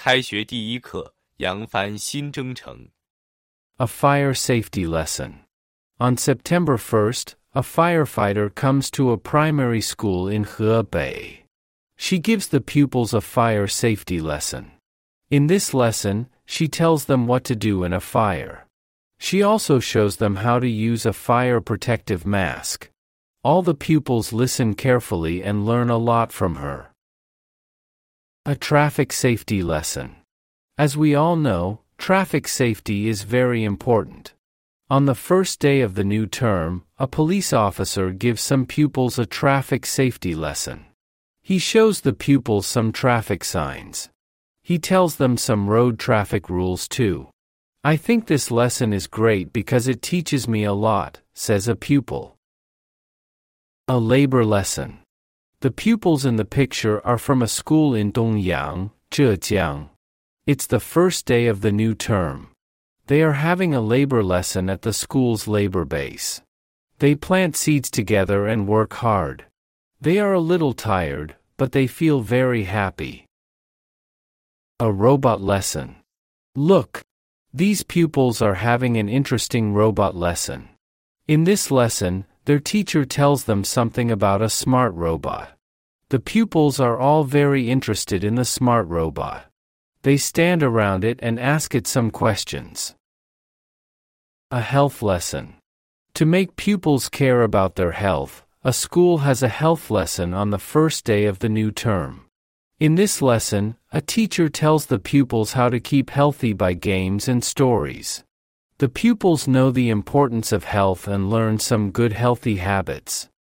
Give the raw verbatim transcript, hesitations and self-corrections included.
开学第一课，扬帆新征程。 A fire safety lesson. On September first, a firefighter comes to a primary school in Hebei. She gives the pupils a fire safety lesson. In this lesson, she tells them what to do in a fire. She also shows them how to use a fire protective mask. All the pupils listen carefully and learn a lot from her. A traffic safety lesson. As we all know, traffic safety is very important. On the first day of the new term, a police officer gives some pupils a traffic safety lesson. He shows the pupils some traffic signs. He tells them some road traffic rules too. I think this lesson is great because it teaches me a lot, says a pupil. A labor lesson. The pupils in the picture are from a school in Dongyang, Zhejiang. It's the first day of the new term. They are having a labor lesson at the school's labor base. They plant seeds together and work hard. They are a little tired, but they feel very happy. A robot lesson. Look! These pupils are having an interesting robot lesson. In this lesson, their teacher tells them something about a smart robot. The pupils are all very interested in the smart robot. They stand around it and ask it some questions. A health lesson. To make pupils care about their health, a school has a health lesson on the first day of the new term. In this lesson, a teacher tells the pupils how to keep healthy by games and stories. The pupils know the importance of health and learn some good healthy habits.